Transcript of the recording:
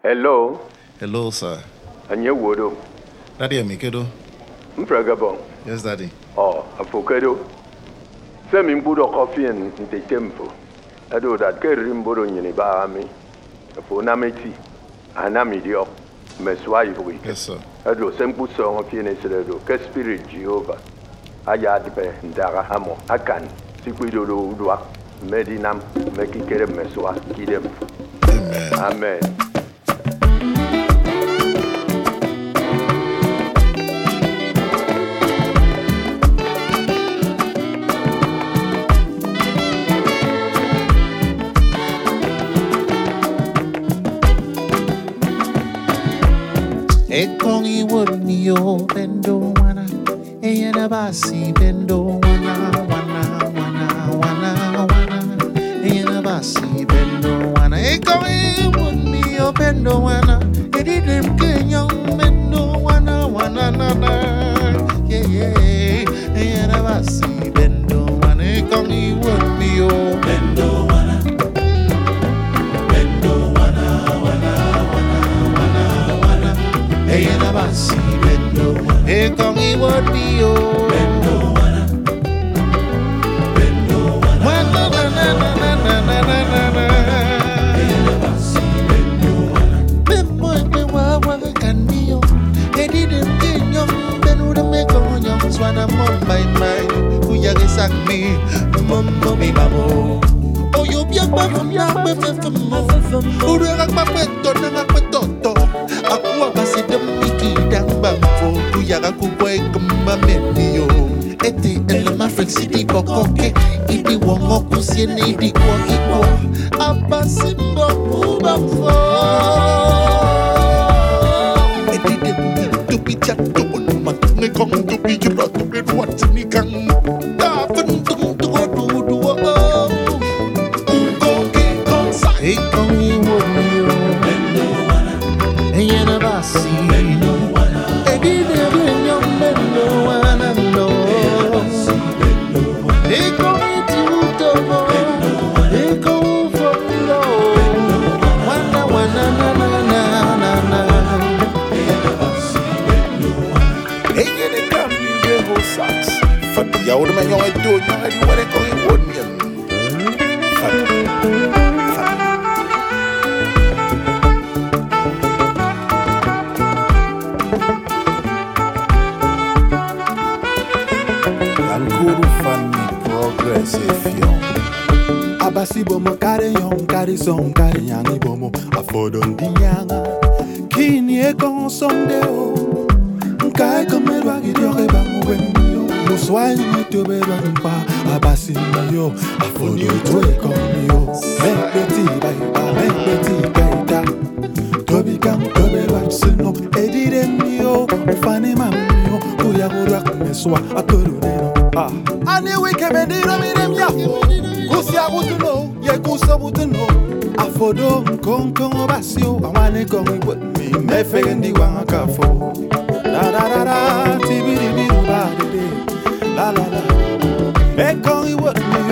Hello, Hello, sir. Anyewodo. Daddy Amikedo. Mfragabon. Yes, Daddy. Oh, Afokedo. Semi mbudo coffee and the tempo. I do that carry mbudo nyini ba ami. For nameti. Anamidio. Meswa iwi. Yes, sir. I do sempu song of Yenesedo. Ke spirit Jehovah. Ayadbe ndara amo. Akan. Sikwido do udwa. Medinam. Mekikere meswa. Kidem. Amen. Amen. Ekongi woni yo bendo wana eyana basi bendo wana eyana basi bendo wana Ekongi woni yo bendo wana edidem kenyo bendo wana yeah eyana basi bendo wana Ekongi woni yo bendo wana eyana basi bendo Ekongi woni yo bendo wana eyana basi bendo wana me wa kanio edidem kenyo benu de me konyo swana mon my uyage sakmi mombo mi babo oyo bien ba funa be femo urega ba peto na peto akua basi de mikida bamfo uyaga kubwe kamba menio eti elema flexity bokoke idi wongo kusiene idi kwa iko abasi mbo bamfo eti de tupi chato ma ne kong tupi jura tupi ruat ni kang da fen tung du uko ki kong sa Ekongi woni yo bendo wana eyana basi bendo wana edide benyo bendo wana no Ekongi tutomo Ekongi folo wana na eyana basi bendo wana eyene kambi reho sax fatu ya wona manyo edo nyo edi wore ko woni fatu Guru Fanny Progressive Young Abasi bomo kare young kare song kare yangi bomo afodon di yanga Kini e kon sonde o Nkai komerwa gidiore bangu wenyo Muswai ni tobe banumpa Abasi yo afodi oto e kon yo Mekbeti baiba mekbeti kaita Tobi kang tobe waksino Edire miyo ufani mamiyo Kuya kurak meswa akuru neno Ani wike bendiro mirem yafo Kusi abutuno, ye kusa butuno Afodo mkonko basio Awane kongi wet mi mefegendi wanga kafo La la la la, tibiri biru ba de de La la la Ekongi wet mi